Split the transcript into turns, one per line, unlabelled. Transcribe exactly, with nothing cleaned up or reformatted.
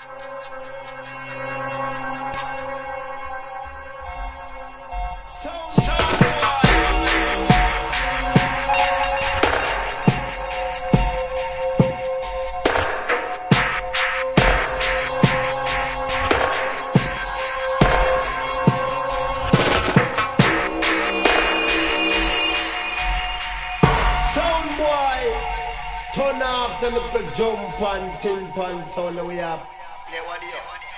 Turn off the little jump and tin pan sound that we have.
Play what you